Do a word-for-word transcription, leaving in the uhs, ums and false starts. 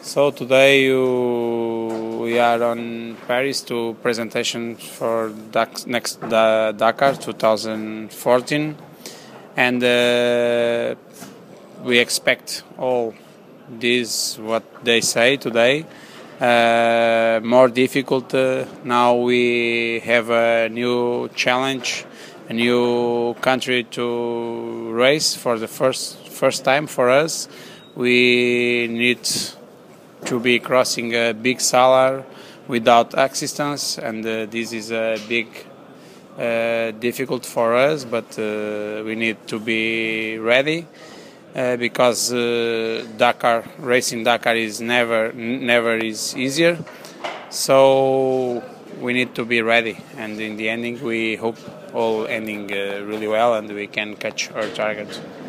So today you, we are on Paris to presentation for Dak, next uh, Dakar twenty fourteen, and uh, we expect all this what they say today. Uh, more difficult uh, now. We have a new challenge, a new country to race for the first first time for us. We need to be crossing a big salar without assistance, and uh, this is a big uh, difficult for us, but uh, we need to be ready uh, because uh, Dakar racing Dakar is never never is easier, so we need to be ready, and in the ending we hope all ending uh, really well and we can catch our target.